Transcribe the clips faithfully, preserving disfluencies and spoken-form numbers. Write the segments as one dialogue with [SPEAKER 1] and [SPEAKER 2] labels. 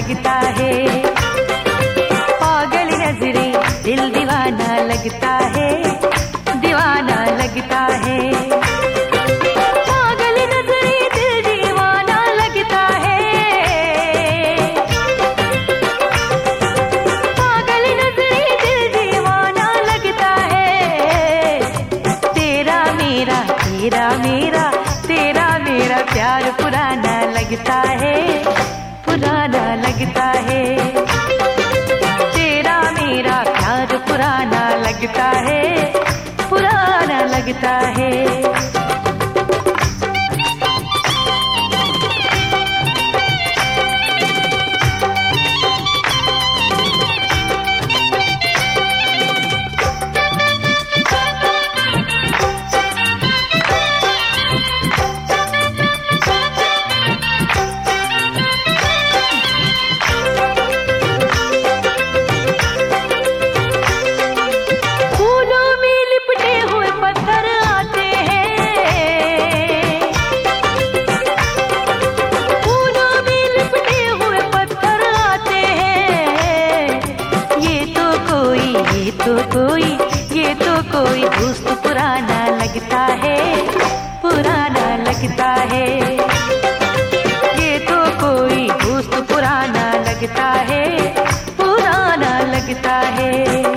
[SPEAKER 1] लगता है, पागल नजरें दिल दीवाना लगता है, दीवाना लगता है। पागल नजरें दिल दीवाना लगता है, पागल नजरें दिल दीवाना लगता है। तेरा मेरा तेरा मेरा तेरा मेरा प्यार पुराना लगता है, पुराना लगता है। तेरा मेरा प्यार पुराना लगता है, पुराना लगता है। ये तो कोई ये तो कोई दोस्त पुराना लगता है, पुराना लगता है। ये तो कोई दोस्त पुराना लगता है, पुराना लगता है।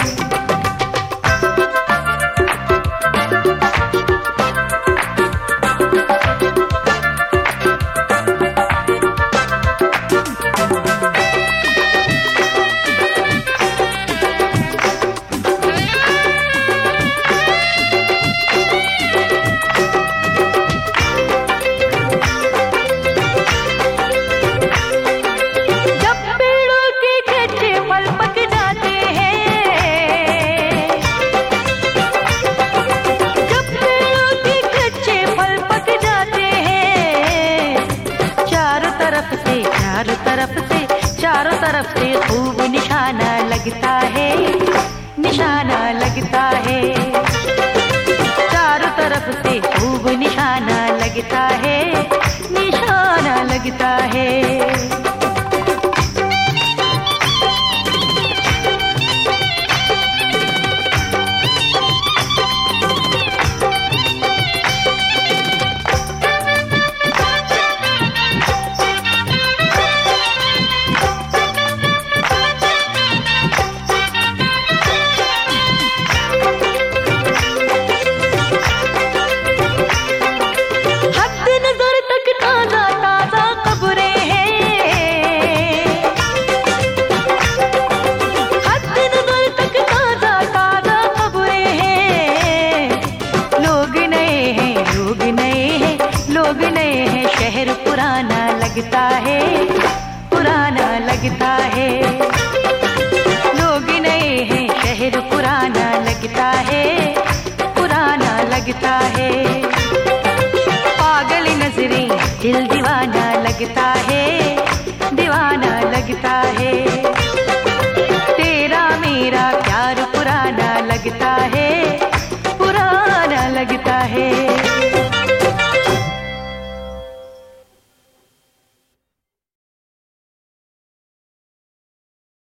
[SPEAKER 1] चारों तरफ से चारों तरफ से खूब निशाना लगता है, निशाना लगता है। चारों तरफ से खूब निशाना लगता है, निशाना लगता है। लोग नए हैं, शहर पुराना लगता है, पुराना लगता है। लोग नए हैं, शहर पुराना लगता है, पुराना लगता है। पागल नजरें दिल दीवाना लगता है, दीवाना लगता है।